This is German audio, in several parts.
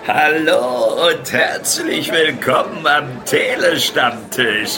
Hallo und herzlich willkommen am Telestammtisch.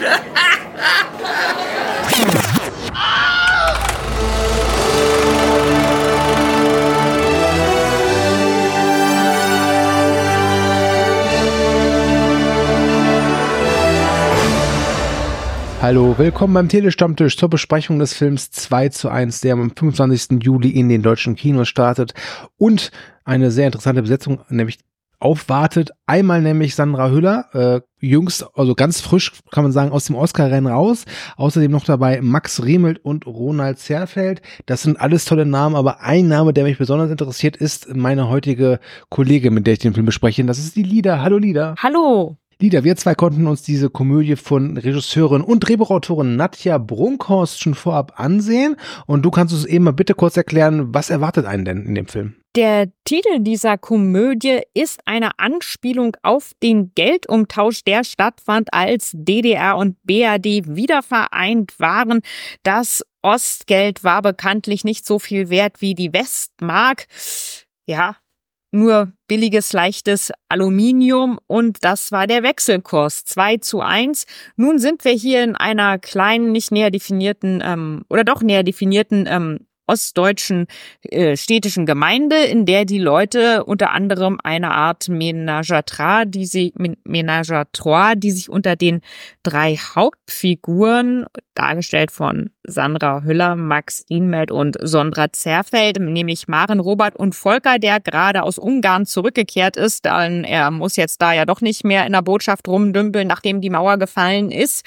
Hallo, willkommen beim Telestammtisch zur Besprechung des Films 2:1, der am 25. Juli in den deutschen Kinos startet und eine sehr interessante Besetzung nämlich aufwartet. Einmal nämlich Sandra Hüller, jüngst, also ganz frisch, kann man sagen, aus dem Oscar-Rennen raus. Außerdem noch dabei Max Remelt und Ronald Zerfeld. Das sind alles tolle Namen, aber ein Name, der mich besonders interessiert, ist meine heutige Kollegin, mit der ich den Film bespreche. Das ist die Lida. Hallo Lida. Hallo. Lida, wir zwei konnten uns diese Komödie von Regisseurin und Drehbuchautorin Nadja Brunkhorst schon vorab ansehen. Und du kannst uns eben mal bitte kurz erklären, was erwartet einen denn in dem Film? Der Titel dieser Komödie ist eine Anspielung auf den Geldumtausch, der stattfand, als DDR und BRD wiedervereint waren. Das Ostgeld war bekanntlich nicht so viel wert wie die Westmark. Ja, nur billiges, leichtes Aluminium, und das war der Wechselkurs 2:1. Nun sind wir hier in einer kleinen, nicht näher definierten oder doch näher definierten ostdeutschen städtischen Gemeinde, in der die Leute unter anderem eine Art Ménage à trois, die sich unter den drei Hauptfiguren, dargestellt von Sandra Hüller, Max Remelt und Sondra Zerfeld, nämlich Maren, Robert und Volker, der gerade aus Ungarn zurückgekehrt ist, denn er muss jetzt da ja doch nicht mehr in der Botschaft rumdümpeln, nachdem die Mauer gefallen ist,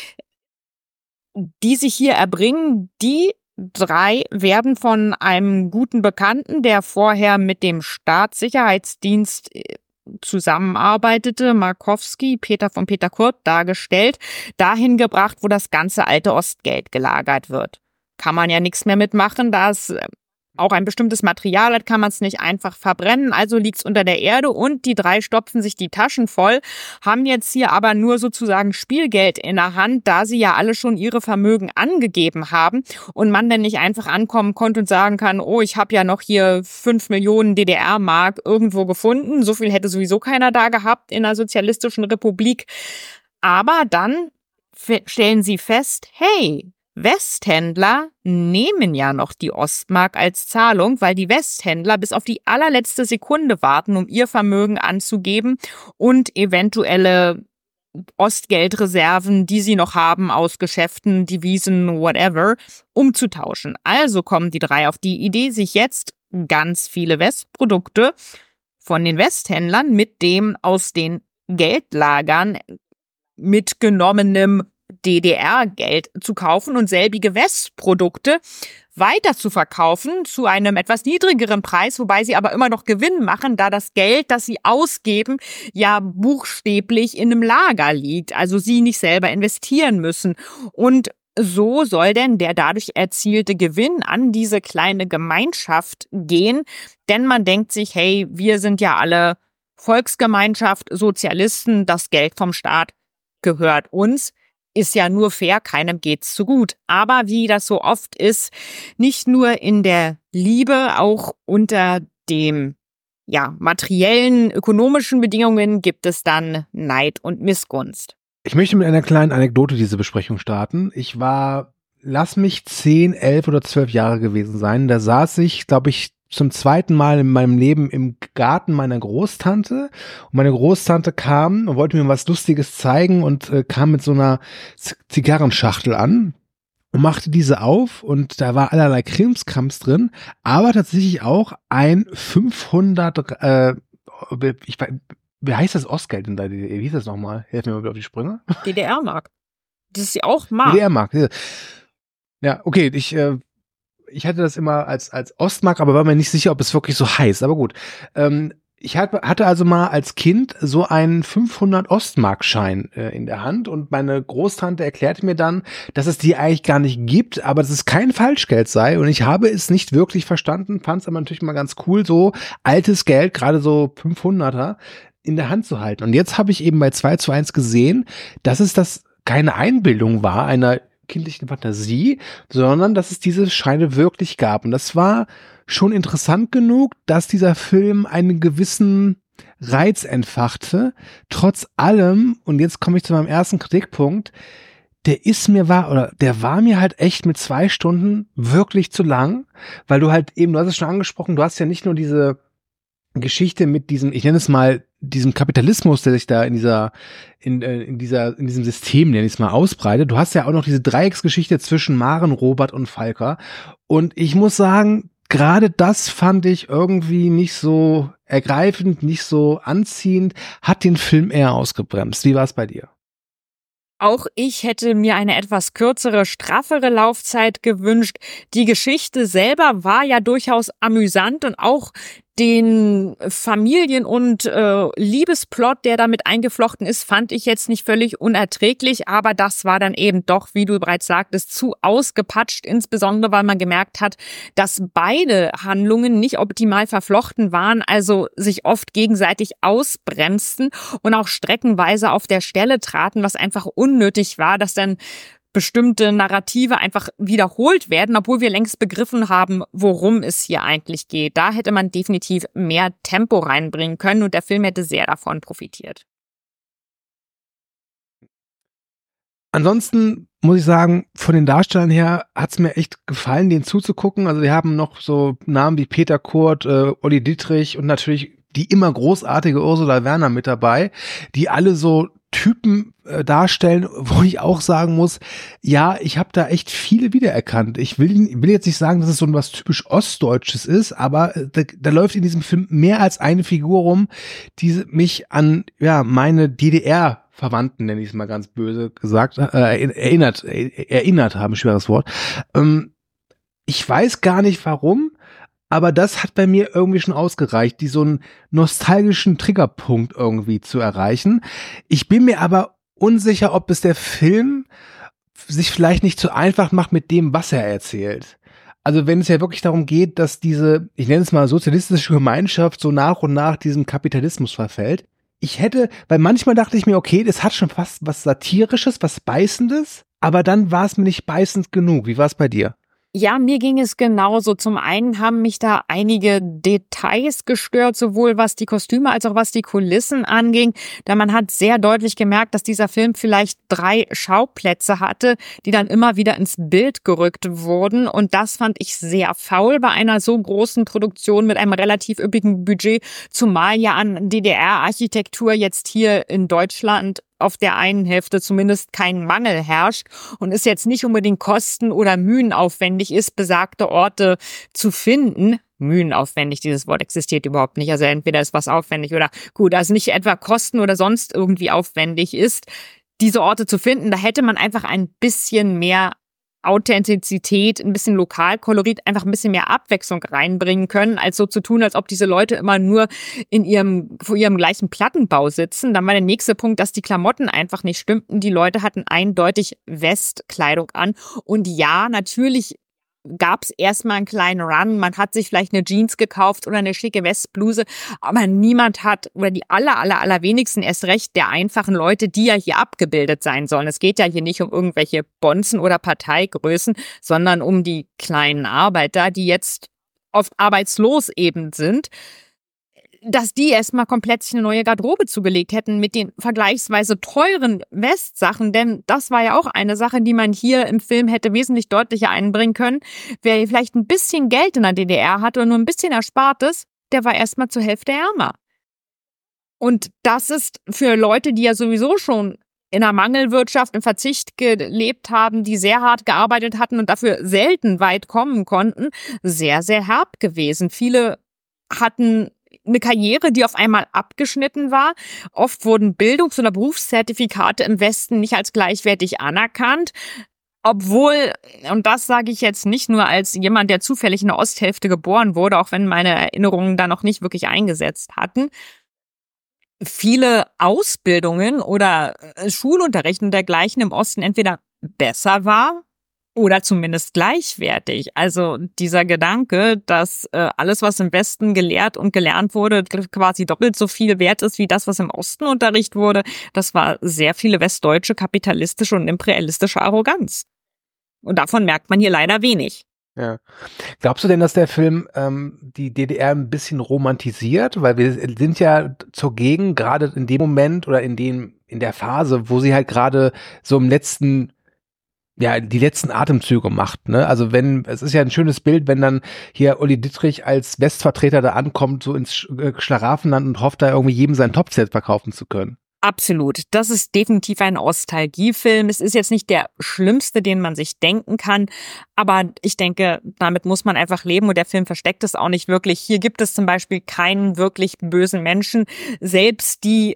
die sich hier erbringen. Die drei werden von einem guten Bekannten, der vorher mit dem Staatssicherheitsdienst zusammenarbeitete, Markowski, Peter von Peter Kurt dargestellt, dahin gebracht, wo das ganze alte Ostgeld gelagert wird. Kann man ja nichts mehr mitmachen, da es auch ein bestimmtes Material hat, kann man es nicht einfach verbrennen, also liegt es unter der Erde, und die drei stopfen sich die Taschen voll, haben jetzt hier aber nur sozusagen Spielgeld in der Hand, da sie ja alle schon ihre Vermögen angegeben haben und man dann nicht einfach ankommen konnte und sagen kann, oh, ich habe ja noch hier 5 Millionen DDR-Mark irgendwo gefunden, so viel hätte sowieso keiner da gehabt in einer sozialistischen Republik. Aber dann stellen sie fest, hey, Westhändler nehmen ja noch die Ostmark als Zahlung, weil die Westhändler bis auf die allerletzte Sekunde warten, um ihr Vermögen anzugeben und eventuelle Ostgeldreserven, die sie noch haben aus Geschäften, Devisen, whatever, umzutauschen. Also kommen die drei auf die Idee, sich jetzt ganz viele Westprodukte von den Westhändlern mit dem aus den Geldlagern mitgenommenem DDR-Geld zu kaufen und selbige Westprodukte weiter zu verkaufen zu einem etwas niedrigeren Preis, wobei sie aber immer noch Gewinn machen, da das Geld, das sie ausgeben, ja buchstäblich in einem Lager liegt, also sie nicht selber investieren müssen. Und so soll denn der dadurch erzielte Gewinn an diese kleine Gemeinschaft gehen, denn man denkt sich, hey, wir sind ja alle Volksgemeinschaft, Sozialisten, das Geld vom Staat gehört uns. Ist ja nur fair, keinem geht's zu gut. Aber wie das so oft ist, nicht nur in der Liebe, auch unter dem materiellen, ökonomischen Bedingungen gibt es dann Neid und Missgunst. Ich möchte mit einer kleinen Anekdote diese Besprechung starten. Ich war, lass mich 10, 11 oder 12 Jahre gewesen sein. Da saß ich, glaube ich, zum zweiten Mal in meinem Leben im Garten meiner Großtante, und meine Großtante kam und wollte mir was Lustiges zeigen und kam mit so einer Zigarrenschachtel an und machte diese auf, und da war allerlei Krimskrams drin, aber tatsächlich auch ein 500, wie heißt das Ostgeld in der DDR? Wie hieß das nochmal? Helf mir mal auf die Sprünge. DDR-Mark. Das ist ja auch Mark. DDR-Mark. Ja, okay, ich hatte das immer als Ostmark, aber war mir nicht sicher, ob es wirklich so heißt. Aber gut. Ich hatte also mal als Kind so einen 500 Ostmarkschein in der Hand, und meine Großtante erklärte mir dann, dass es die eigentlich gar nicht gibt, aber dass es kein Falschgeld sei, und ich habe es nicht wirklich verstanden, fand es aber natürlich mal ganz cool, so altes Geld, gerade so 500er, in der Hand zu halten. Und jetzt habe ich eben bei 2:1 gesehen, dass es das keine Einbildung war, einer kindlichen Fantasie, sondern dass es diese Scheine wirklich gab. Und das war schon interessant genug, dass dieser Film einen gewissen Reiz entfachte. Trotz allem, und jetzt komme ich zu meinem ersten Kritikpunkt, der war mir halt echt mit 2 Stunden wirklich zu lang, weil du halt eben, du hast es schon angesprochen, du hast ja nicht nur diese Geschichte mit diesem, ich nenne es mal, diesem Kapitalismus, der sich da in diesem System, nenne ich es mal, ausbreitet. Du hast ja auch noch diese Dreiecksgeschichte zwischen Maren, Robert und Falker. Und ich muss sagen, gerade das fand ich irgendwie nicht so ergreifend, nicht so anziehend, hat den Film eher ausgebremst. Wie war es bei dir? Auch ich hätte mir eine etwas kürzere, straffere Laufzeit gewünscht. Die Geschichte selber war ja durchaus amüsant und auch den Familien- und Liebesplot, der damit eingeflochten ist, fand ich jetzt nicht völlig unerträglich, aber das war dann eben doch, wie du bereits sagtest, zu ausgepatscht, insbesondere weil man gemerkt hat, dass beide Handlungen nicht optimal verflochten waren, also sich oft gegenseitig ausbremsten und auch streckenweise auf der Stelle traten, was einfach unnötig war, dass dann bestimmte Narrative einfach wiederholt werden, obwohl wir längst begriffen haben, worum es hier eigentlich geht. Da hätte man definitiv mehr Tempo reinbringen können und der Film hätte sehr davon profitiert. Ansonsten muss ich sagen, von den Darstellern her hat's mir echt gefallen, denen zuzugucken. Also wir haben noch so Namen wie Peter Kurt, Olli Dittrich und natürlich die immer großartige Ursula Werner mit dabei, die alle so Typen darstellen, wo ich auch sagen muss, ja, ich habe da echt viele wiedererkannt. Ich will jetzt nicht sagen, dass es so was typisch Ostdeutsches ist, aber da läuft in diesem Film mehr als eine Figur rum, die mich an meine DDR-Verwandten, nenne ich es mal ganz böse gesagt, erinnert haben, schweres Wort. Ich weiß gar nicht warum, aber das hat bei mir irgendwie schon ausgereicht, die so einen nostalgischen Triggerpunkt irgendwie zu erreichen. Ich bin mir aber unsicher, ob es der Film sich vielleicht nicht zu einfach macht mit dem, was er erzählt. Also wenn es ja wirklich darum geht, dass diese, ich nenne es mal sozialistische Gemeinschaft so nach und nach diesem Kapitalismus verfällt. Weil manchmal dachte ich mir, okay, das hat schon fast was Satirisches, was Beißendes, aber dann war es mir nicht beißend genug. Wie war es bei dir? Ja, mir ging es genauso. Zum einen haben mich da einige Details gestört, sowohl was die Kostüme als auch was die Kulissen anging. Da man hat sehr deutlich gemerkt, dass dieser Film vielleicht 3 Schauplätze hatte, die dann immer wieder ins Bild gerückt wurden. Und das fand ich sehr faul bei einer so großen Produktion mit einem relativ üppigen Budget, zumal ja an DDR-Architektur jetzt hier in Deutschland auf der einen Hälfte zumindest kein Mangel herrscht und es jetzt nicht unbedingt kosten- oder mühenaufwendig ist, besagte Orte zu finden. Mühenaufwendig, dieses Wort existiert überhaupt nicht. Also entweder ist was aufwendig oder gut, also nicht etwa kosten oder sonst irgendwie aufwendig ist, diese Orte zu finden. Da hätte man einfach ein bisschen mehr Authentizität, ein bisschen Lokalkolorit, einfach ein bisschen mehr Abwechslung reinbringen können, als so zu tun, als ob diese Leute immer nur vor ihrem gleichen Plattenbau sitzen. Dann war der nächste Punkt, dass die Klamotten einfach nicht stimmten. Die Leute hatten eindeutig Westkleidung an. Und ja, natürlich gab es erstmal einen kleinen Run. Man hat sich vielleicht eine Jeans gekauft oder eine schicke Westbluse, aber niemand hat, oder die allerwenigsten erst recht der einfachen Leute, die ja hier abgebildet sein sollen. Es geht ja hier nicht um irgendwelche Bonzen oder Parteigrößen, sondern um die kleinen Arbeiter, die jetzt oft arbeitslos eben sind, dass die erstmal komplett sich eine neue Garderobe zugelegt hätten mit den vergleichsweise teuren Westsachen, denn das war ja auch eine Sache, die man hier im Film hätte wesentlich deutlicher einbringen können. Wer vielleicht ein bisschen Geld in der DDR hatte und nur ein bisschen Erspartes, der war erstmal zur Hälfte ärmer. Und das ist für Leute, die ja sowieso schon in der Mangelwirtschaft, im Verzicht gelebt haben, die sehr hart gearbeitet hatten und dafür selten weit kommen konnten, sehr, sehr herb gewesen. Viele hatten eine Karriere, die auf einmal abgeschnitten war. Oft wurden Bildungs- oder Berufszertifikate im Westen nicht als gleichwertig anerkannt. Obwohl, und das sage ich jetzt nicht nur als jemand, der zufällig in der Osthälfte geboren wurde, auch wenn meine Erinnerungen da noch nicht wirklich eingesetzt hatten, viele Ausbildungen oder Schulunterricht und dergleichen im Osten entweder besser war oder zumindest gleichwertig. Also dieser Gedanke, dass alles, was im Westen gelehrt und gelernt wurde, quasi doppelt so viel wert ist wie das, was im Osten unterrichtet wurde, das war sehr viele westdeutsche kapitalistische und imperialistische Arroganz. Und davon merkt man hier leider wenig. Ja. Glaubst du denn, dass der Film die DDR ein bisschen romantisiert? Weil wir sind ja zugegen, gerade in dem Moment oder in der Phase, wo sie halt gerade so die letzten Atemzüge macht, ne? Also es ist ja ein schönes Bild, wenn dann hier Uli Dittrich als Westvertreter da ankommt, so ins Schlaraffenland und hofft da irgendwie jedem sein Topset verkaufen zu können. Absolut. Das ist definitiv ein Nostalgiefilm. Es ist jetzt nicht der schlimmste, den man sich denken kann, aber ich denke, damit muss man einfach leben und der Film versteckt es auch nicht wirklich. Hier gibt es zum Beispiel keinen wirklich bösen Menschen. Selbst die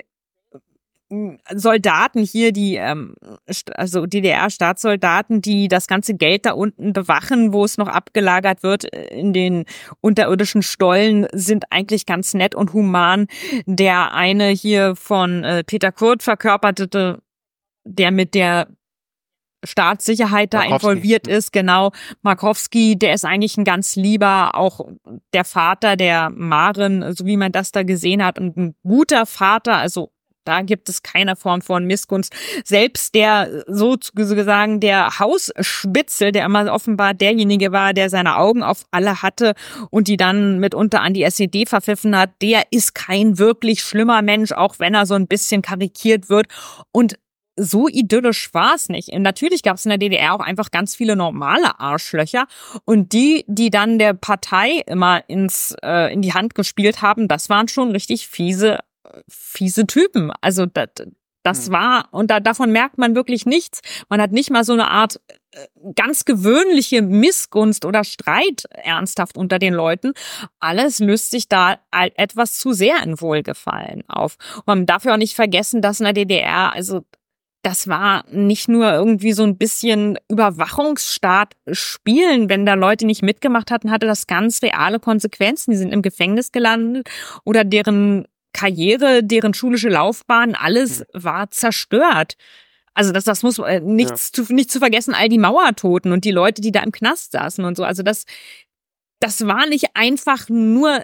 Soldaten hier, also DDR-Staatssoldaten, die das ganze Geld da unten bewachen, wo es noch abgelagert wird in den unterirdischen Stollen, sind eigentlich ganz nett und human. Der eine hier von Peter Kurt verkörperte, der mit der Staatssicherheit da involviert ist, genau, Markowski, der ist eigentlich ein ganz lieber, auch der Vater der Maren, so wie man das da gesehen hat, und ein guter Vater, also da gibt es keine Form von Missgunst. Selbst der, sozusagen, der Hausspitzel, der immer offenbar derjenige war, der seine Augen auf alle hatte und die dann mitunter an die SED verpfiffen hat, der ist kein wirklich schlimmer Mensch, auch wenn er so ein bisschen karikiert wird. Und so idyllisch war es nicht. Und natürlich gab es in der DDR auch einfach ganz viele normale Arschlöcher. Und die dann der Partei immer in die Hand gespielt haben, das waren schon richtig fiese Typen. Also das war, und davon merkt man wirklich nichts. Man hat nicht mal so eine Art ganz gewöhnliche Missgunst oder Streit ernsthaft unter den Leuten. Alles löst sich da etwas zu sehr in Wohlgefallen auf. Und man darf ja auch nicht vergessen, dass in der DDR, also das war nicht nur irgendwie so ein bisschen Überwachungsstaat spielen. Wenn da Leute nicht mitgemacht hatten, hatte das ganz reale Konsequenzen. Die sind im Gefängnis gelandet oder deren Karriere, deren schulische Laufbahn, alles war zerstört. Also das muss nicht zu vergessen, all die Mauertoten und die Leute, die da im Knast saßen und so. Also das war nicht einfach nur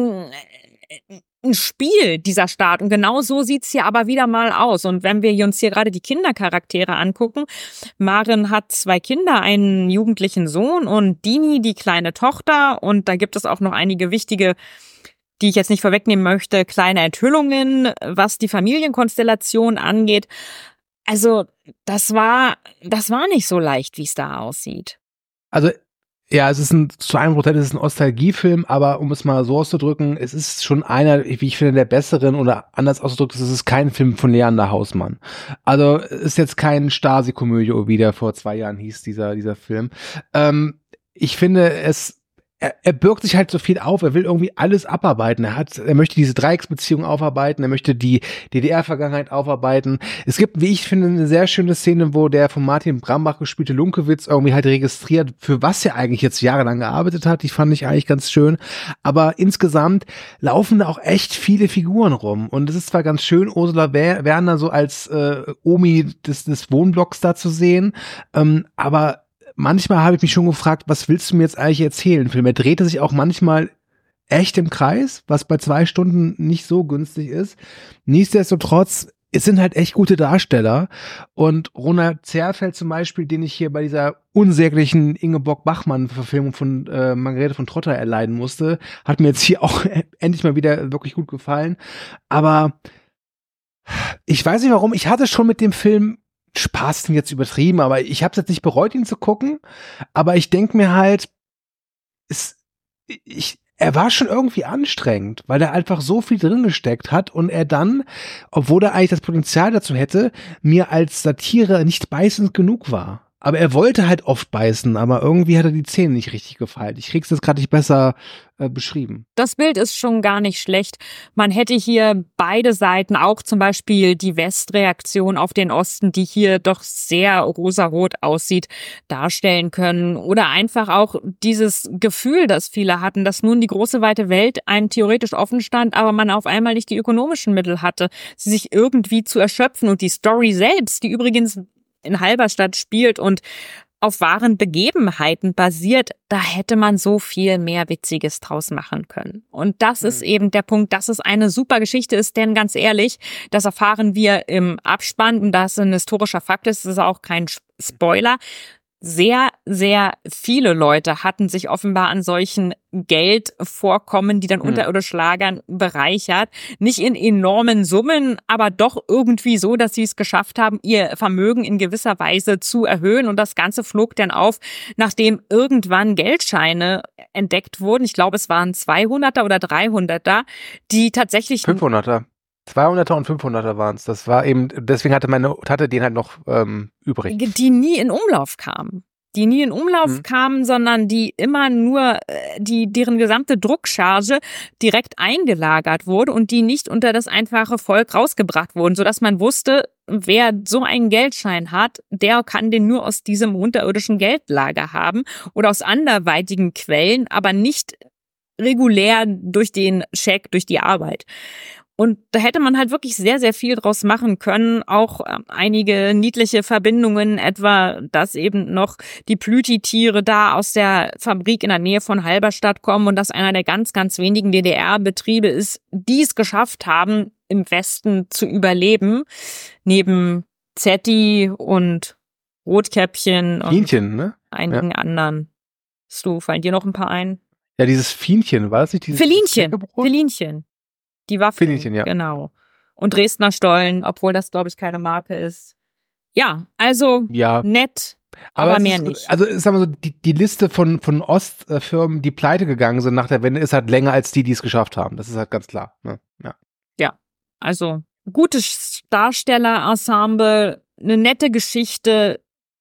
ein Spiel, dieser Staat. Und genau so sieht's hier aber wieder mal aus. Und wenn wir uns hier gerade die Kindercharaktere angucken, Maren hat 2 Kinder, einen jugendlichen Sohn und Dini, die kleine Tochter. Und da gibt es auch noch einige wichtige, die ich jetzt nicht vorwegnehmen möchte, kleine Enthüllungen, was die Familienkonstellation angeht. Also das war nicht so leicht, wie es da aussieht. Also ja, zu 1% ist es ein Nostalgiefilm, aber um es mal so auszudrücken, es ist schon einer, wie ich finde, der besseren, oder anders ausgedrückt, es ist kein Film von Leander Hausmann. Also es ist jetzt kein Stasi-Komödie, wie der vor 2 Jahren hieß, dieser Film. Ich finde, er birgt sich halt so viel auf, er will irgendwie alles abarbeiten. Er möchte diese Dreiecksbeziehung aufarbeiten, er möchte die DDR-Vergangenheit aufarbeiten. Es gibt, wie ich finde, eine sehr schöne Szene, wo der von Martin Brambach gespielte Lunkewitz irgendwie halt registriert, für was er eigentlich jetzt jahrelang gearbeitet hat. Die fand ich eigentlich ganz schön. Aber insgesamt laufen da auch echt viele Figuren rum. Und es ist zwar ganz schön, Ursula Werner so als Omi des Wohnblocks da zu sehen, aber manchmal habe ich mich schon gefragt, was willst du mir jetzt eigentlich erzählen? Film, er drehte sich auch manchmal echt im Kreis, was bei 2 Stunden nicht so günstig ist. Nichtsdestotrotz, es sind halt echt gute Darsteller. Und Ronald Zerfeld zum Beispiel, den ich hier bei dieser unsäglichen Ingeborg-Bachmann-Verfilmung von Margarete von Trotter erleiden musste, hat mir jetzt hier auch endlich mal wieder wirklich gut gefallen. Aber ich weiß nicht warum, ich hatte schon mit dem Film Spaß ist jetzt übertrieben, aber ich habe es jetzt nicht bereut, ihn zu gucken. Aber ich denke mir halt, er war schon irgendwie anstrengend, weil er einfach so viel drin gesteckt hat und er dann, obwohl er eigentlich das Potenzial dazu hätte, mir als Satire nicht beißend genug war. Aber er wollte halt oft beißen, aber irgendwie hat er die Zähne nicht richtig gefeilt. Ich krieg's jetzt gerade nicht besser beschrieben. Das Bild ist schon gar nicht schlecht. Man hätte hier beide Seiten, auch zum Beispiel die Westreaktion auf den Osten, die hier doch sehr rosarot aussieht, darstellen können. Oder einfach auch dieses Gefühl, das viele hatten, dass nun die große weite Welt einem theoretisch offen stand, aber man auf einmal nicht die ökonomischen Mittel hatte, sie sich irgendwie zu erschöpfen. Und die Story selbst, die übrigens in Halberstadt spielt und auf wahren Begebenheiten basiert, da hätte man so viel mehr Witziges draus machen können. Und das ist eben der Punkt, dass es eine super Geschichte ist, denn ganz ehrlich, das erfahren wir im Abspann, und das ein historischer Fakt ist, das ist auch kein Spoiler. sehr, sehr viele Leute hatten sich offenbar an solchen Geldvorkommen, die dann unterirdisch lagern, bereichert. Nicht in enormen Summen, aber doch irgendwie so, dass sie es geschafft haben, ihr Vermögen in gewisser Weise zu erhöhen. Und das Ganze flog dann auf, nachdem irgendwann Geldscheine entdeckt wurden. Ich glaube, es waren 200er oder 300er, die tatsächlich... 500er. 200er und 500er waren es. Das war eben, deswegen hatte meine Tante den halt noch übrig. Die nie in Umlauf kamen. Sondern die immer nur, deren gesamte Druckcharge direkt eingelagert wurde und die nicht unter das einfache Volk rausgebracht wurden, sodass man wusste, wer so einen Geldschein hat, der kann den nur aus diesem unterirdischen Geldlager haben oder aus anderweitigen Quellen, aber nicht regulär durch den Scheck, durch die Arbeit. Und da hätte man halt wirklich sehr, sehr viel draus machen können. Auch einige niedliche Verbindungen, etwa, dass eben noch die Plüti-Tiere da aus der Fabrik in der Nähe von Halberstadt kommen und dass einer der ganz, ganz wenigen DDR-Betriebe ist, die es geschafft haben, im Westen zu überleben. Neben Zetti und Rotkäppchen und Fienchen, ne? einigen anderen. Fallen dir noch ein paar ein? Ja, dieses Fienchen, war das nicht? Dieses Felinchen. Die Waffe. Felinchen, ja. Genau. Und Dresdner Stollen, obwohl das, glaube ich, keine Marke ist. Ja, also nett, aber mehr nicht. Also sagen wir so, die Liste von Ostfirmen, die pleite gegangen sind nach der Wende, ist halt länger als die es geschafft haben. Das ist halt ganz klar. Ne? Ja, also gutes Darstellerensemble, eine nette Geschichte,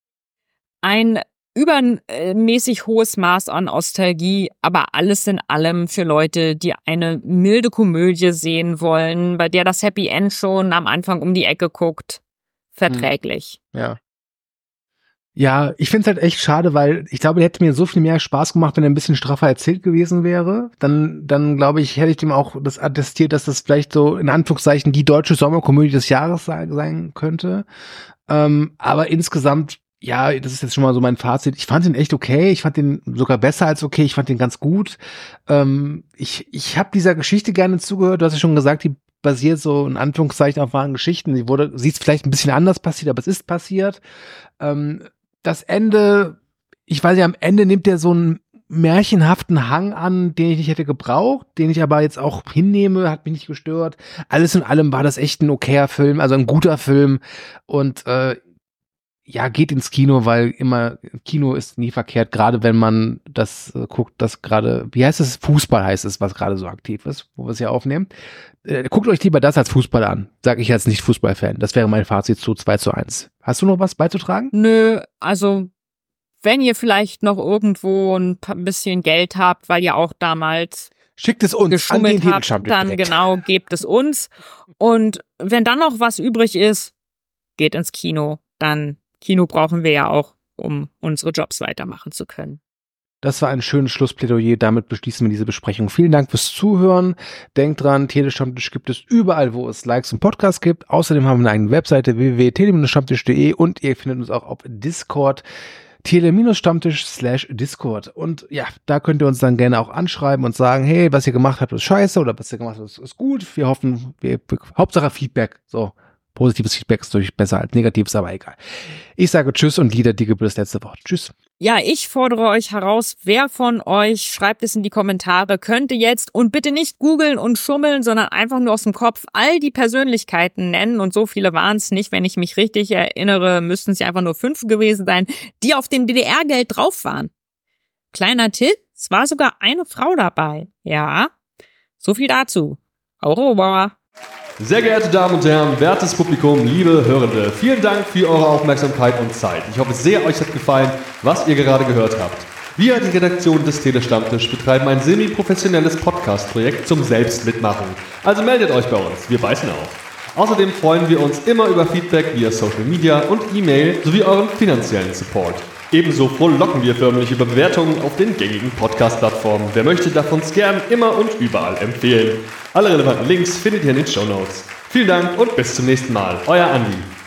ein übermäßig hohes Maß an Nostalgie, aber alles in allem für Leute, die eine milde Komödie sehen wollen, bei der das Happy End schon am Anfang um die Ecke guckt, verträglich. Ja. Ja, ich finde es halt echt schade, weil ich glaube, der hätte mir so viel mehr Spaß gemacht, wenn er ein bisschen straffer erzählt gewesen wäre. Dann glaube ich, hätte ich dem auch das attestiert, dass das vielleicht so in Anführungszeichen die deutsche Sommerkomödie des Jahres sein könnte. Aber insgesamt, ja, das ist jetzt schon mal so mein Fazit. Ich fand den echt okay. Ich fand den sogar besser als okay. Ich fand den ganz gut. Ich habe dieser Geschichte gerne zugehört. Du hast ja schon gesagt, die basiert so in Anführungszeichen auf wahren Geschichten. Sie ist vielleicht ein bisschen anders passiert, aber es ist passiert. Das Ende, ich weiß ja, am Ende nimmt der so einen märchenhaften Hang an, den ich nicht hätte gebraucht, den ich aber jetzt auch hinnehme, hat mich nicht gestört. Alles in allem war das echt ein okayer Film, also ein guter Film und ja, geht ins Kino, weil immer Kino ist nie verkehrt, gerade wenn man das guckt, das gerade, wie heißt es? Fußball heißt es, was gerade so aktiv ist, wo wir es ja aufnehmen. Guckt euch lieber das als Fußball an, sag ich als Nicht-Fußball-Fan. Das wäre mein Fazit zu 2:1. Hast du noch was beizutragen? Nö, also wenn ihr vielleicht noch irgendwo ein bisschen Geld habt, weil ihr auch damals schickt es uns geschummelt habt, dann genau, gebt es uns. Und wenn dann noch was übrig ist, geht ins Kino, dann Kino brauchen wir ja auch, um unsere Jobs weitermachen zu können. Das war ein schönes Schlussplädoyer. Damit beschließen wir diese Besprechung. Vielen Dank fürs Zuhören. Denkt dran, Telestammtisch gibt es überall, wo es Likes und Podcasts gibt. Außerdem haben wir eine eigene Webseite www.tele-stammtisch.de und ihr findet uns auch auf Discord, tele-stammtisch/Discord. Und ja, da könnt ihr uns dann gerne auch anschreiben und sagen, hey, was ihr gemacht habt, ist scheiße oder was ihr gemacht habt, ist gut. Wir hoffen, Hauptsache Feedback. So. Positives Feedback ist natürlich besser als negatives, aber egal. Ich sage Tschüss und Lieder, die gebührt das letzte Wort. Tschüss. Ja, ich fordere euch heraus, wer von euch, schreibt es in die Kommentare, könnte jetzt und bitte nicht googeln und schummeln, sondern einfach nur aus dem Kopf all die Persönlichkeiten nennen und so viele waren es nicht, wenn ich mich richtig erinnere, müssten es ja einfach nur 5 gewesen sein, die auf dem DDR-Geld drauf waren. Kleiner Tipp, es war sogar eine Frau dabei. Ja, so viel dazu. Au revoir. Sehr geehrte Damen und Herren, wertes Publikum, liebe Hörende, vielen Dank für eure Aufmerksamkeit und Zeit. Ich hoffe sehr, euch hat gefallen, was ihr gerade gehört habt. Wir, die Redaktion des Telestammtisch, betreiben ein semi-professionelles Podcast-Projekt zum Selbstmitmachen. Also meldet euch bei uns, wir beißen auf. Außerdem freuen wir uns immer über Feedback via Social Media und E-Mail sowie euren finanziellen Support. Ebenso frohlocken wir förmlich über Bewertungen auf den gängigen Podcast-Plattformen. Wer möchte, darf uns gern immer und überall empfehlen. Alle relevanten Links findet ihr in den Shownotes. Vielen Dank und bis zum nächsten Mal. Euer Andi.